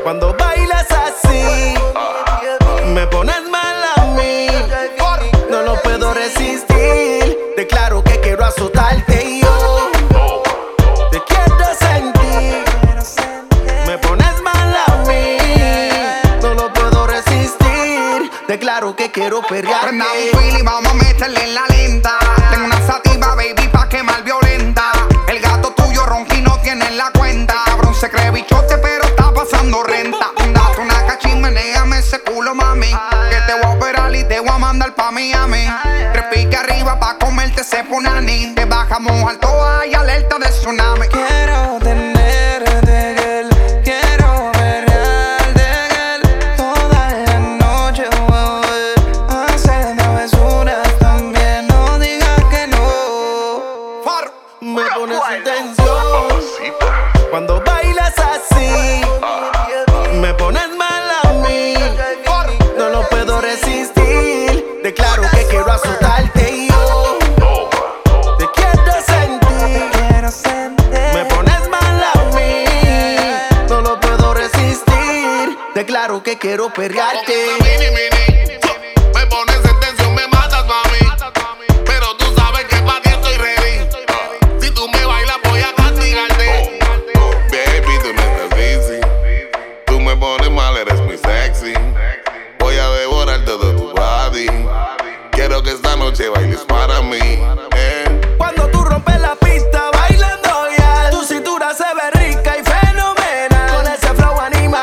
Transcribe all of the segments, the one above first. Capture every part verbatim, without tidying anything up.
Cuando bailas así, me pones mal a mí. No lo puedo resistir. Declaro que quiero azotarte y yo te quiero sentir. Me pones mal a mí. No lo puedo resistir. Declaro que quiero perrearte. Prenda un fili, vamos a meterle en la lenta. Tengo una sativa, baby, pa' quemar violenta. El gato tuyo ronqui no tiene en la cuenta. Cabrón se cree bichote, pero está pasando renta. Date una cachín, menéame ese culo, mami. Que te voy a operar y te voy a mandar pa' Miami. Tres piques arriba pa' comerte ese punani. Te bajamos al toa y alerta de tsunami. Quiero tenerte, girl. Quiero perrearte, girl. Toda la noche, oh, oh. Hacer travesuras también. No digas que no. Far. Me pones en tensión cuando bailas así. Me pones mal a mí. No lo puedo resistir. Declaro que quiero azotarte y yo te quiero sentir. Quiero sentir. Me pones mal a mí. No lo puedo resistir. Declaro que quiero perrearte. Mini, mini. Me pones en tensión, me matas, mami. Pero tú sabes que pa' ti estoy ready. Si tú me bailas, voy a castigarte. Baby, tú no estás easy. Tú me pones mal, eres muy sexy. Voy a devorar todo tu body. Quiero que esta noche bailes para mí. Eh. Cuando tú rompes la pista bailando ya, tu cintura se ve rica y fenomenal. Con ese flow animal,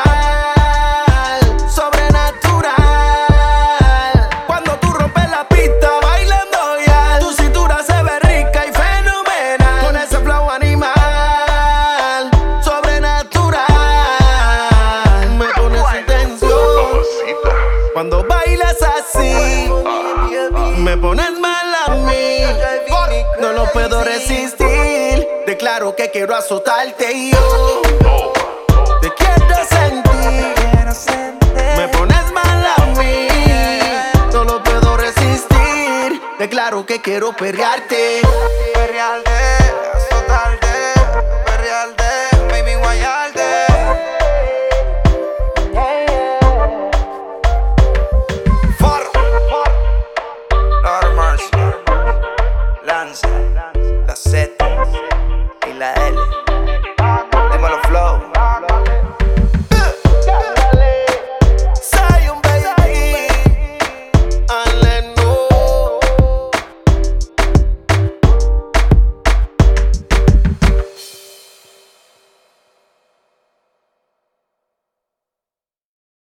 sobrenatural. Cuando tú rompes la pista bailando ya, tu cintura se ve rica y fenomenal. Con ese flow animal, sobrenatural. Me pones en tensión cuando bailas así. Me pones mal a mí. No lo puedo resistir. Declaro que quiero azotarte y yo te quiero sentir. Quiero sentir. Me pones mal a mí. No lo puedo resistir. Declaro que quiero perrearte.